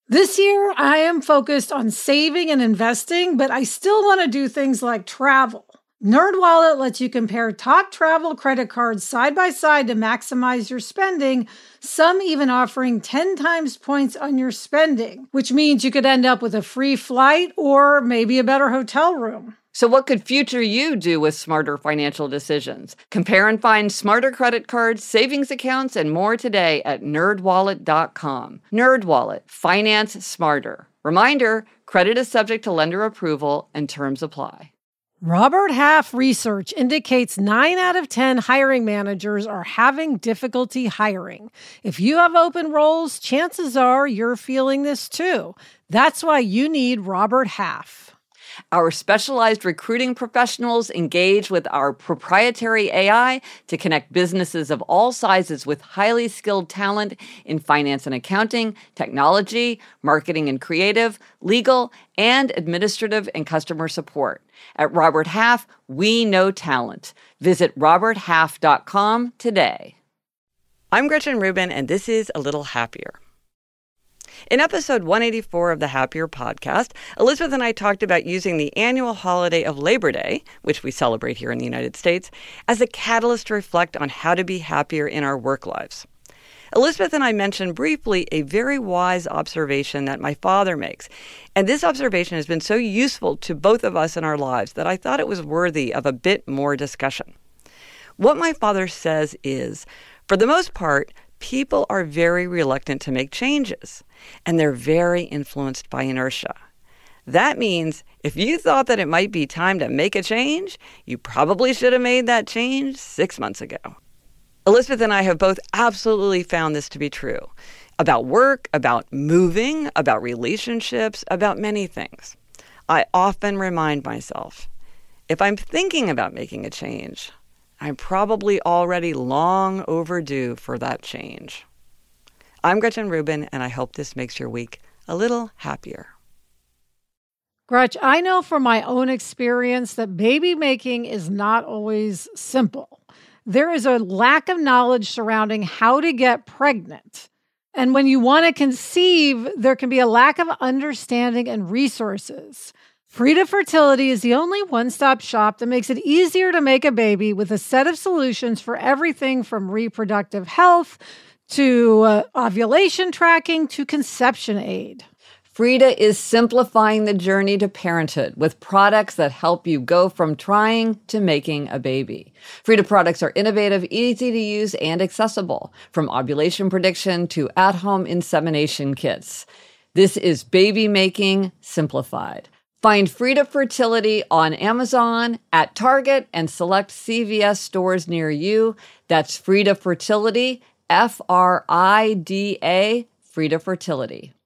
This year, I am focused on saving and investing, but I still want to do things like travel. NerdWallet lets you compare top travel credit cards side by side to maximize your spending, some even offering 10 times points on your spending, which means you could end up with a free flight or maybe a better hotel room. So what could future you do with smarter financial decisions? Compare and find smarter credit cards, savings accounts, and more today at nerdwallet.com. NerdWallet. Finance smarter. Reminder, credit is subject to lender approval and terms apply. Robert Half research indicates 9 out of 10 hiring managers are having difficulty hiring. If you have open roles, chances are you're feeling this too. That's why you need Robert Half. Our specialized recruiting professionals engage with our proprietary AI to connect businesses of all sizes with highly skilled talent in finance and accounting, technology, marketing and creative, legal, and administrative and customer support. At Robert Half, we know talent. Visit roberthalf.com today. I'm Gretchen Rubin, and this is A Little Happier. In episode 184 of the Happier podcast, Elizabeth and I talked about using the annual holiday of Labor Day, which we celebrate here in the United States, as a catalyst to reflect on how to be happier in our work lives. Elizabeth and I mentioned briefly a very wise observation that my father makes, and this observation has been so useful to both of us in our lives that I thought it was worthy of a bit more discussion. What my father says is, for the most part, people are very reluctant to make changes, and they're very influenced by inertia. That means if you thought that it might be time to make a change, you probably should have made that change 6 months ago. Elizabeth and I have both absolutely found this to be true about work, about moving, about relationships, about many things. I often remind myself, if I'm thinking about making a change, I'm probably already long overdue for that change. I'm Gretchen Rubin, and I hope this makes your week a little happier. Gretch, I know from my own experience that baby making is not always simple. There is a lack of knowledge surrounding how to get pregnant. And when you want to conceive, there can be a lack of understanding and resources. Frida Fertility is the only one-stop shop that makes it easier to make a baby with a set of solutions for everything from reproductive health to ovulation tracking to conception aid. Frida is simplifying the journey to parenthood with products that help you go from trying to making a baby. Frida products are innovative, easy to use, and accessible, from ovulation prediction to at-home insemination kits. This is baby making simplified. Find Frida Fertility on Amazon, at Target, and select CVS stores near you. That's Frida Fertility, Frida, Frida Fertility.